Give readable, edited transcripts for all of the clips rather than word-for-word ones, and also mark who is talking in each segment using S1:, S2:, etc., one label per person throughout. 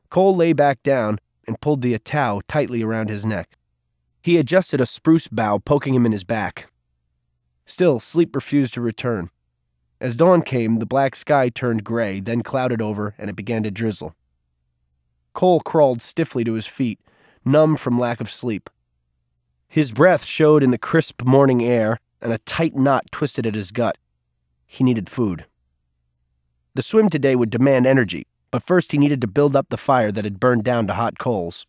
S1: Cole lay back down and pulled the atau tightly around his neck. He adjusted a spruce bough, poking him in his back. Still, sleep refused to return. As dawn came, the black sky turned gray, then clouded over, and it began to drizzle. Cole crawled stiffly to his feet, numb from lack of sleep. His breath showed in the crisp morning air, and a tight knot twisted at his gut. He needed food. The swim today would demand energy, but first he needed to build up the fire that had burned down to hot coals.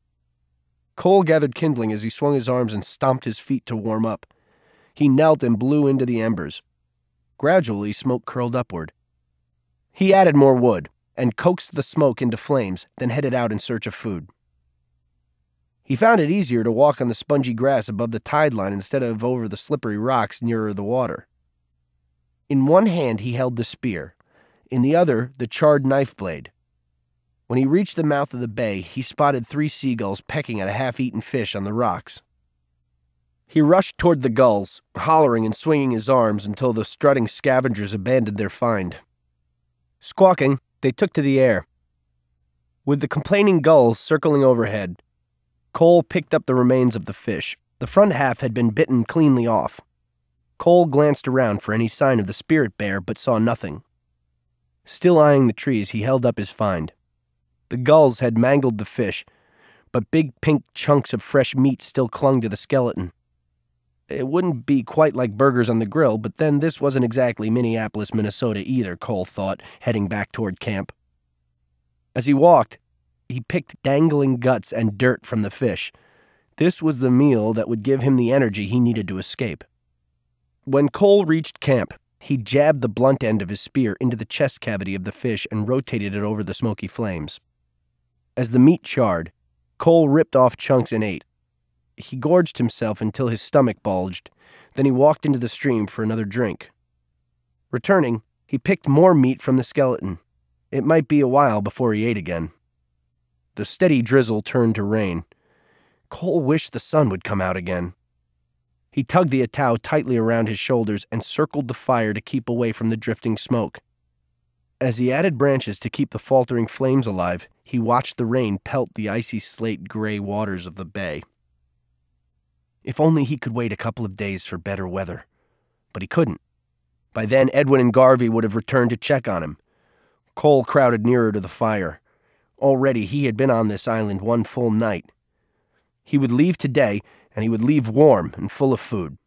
S1: Cole gathered kindling as he swung his arms and stomped his feet to warm up. He knelt and blew into the embers. Gradually, smoke curled upward. He added more wood and coaxed the smoke into flames, then headed out in search of food. He found it easier to walk on the spongy grass above the tide line instead of over the slippery rocks nearer the water. In one hand he held the spear, in the other the charred knife blade. When he reached the mouth of the bay, he spotted 3 seagulls pecking at a half-eaten fish on the rocks. He rushed toward the gulls, hollering and swinging his arms until the strutting scavengers abandoned their find. Squawking, they took to the air. With the complaining gulls circling overhead, Cole picked up the remains of the fish. The front half had been bitten cleanly off. Cole glanced around for any sign of the spirit bear, but saw nothing. Still eyeing the trees, he held up his find. The gulls had mangled the fish, but big pink chunks of fresh meat still clung to the skeleton. It wouldn't be quite like burgers on the grill, but then this wasn't exactly Minneapolis, Minnesota either, Cole thought, heading back toward camp. As he walked, he picked dangling guts and dirt from the fish. This was the meal that would give him the energy he needed to escape. When Cole reached camp, he jabbed the blunt end of his spear into the chest cavity of the fish and rotated it over the smoky flames. As the meat charred, Cole ripped off chunks and ate. He gorged himself until his stomach bulged. Then he walked into the stream for another drink. Returning, he picked more meat from the skeleton. It might be a while before he ate again. The steady drizzle turned to rain. Cole wished the sun would come out again. He tugged the atau tightly around his shoulders and circled the fire to keep away from the drifting smoke. As he added branches to keep the faltering flames alive, he watched the rain pelt the icy slate-gray waters of the bay. If only he could wait a couple of days for better weather. But he couldn't. By then, Edwin and Garvey would have returned to check on him. Cole crowded nearer to the fire. Already he had been on this island one full night. He would leave today, and he would leave warm and full of food.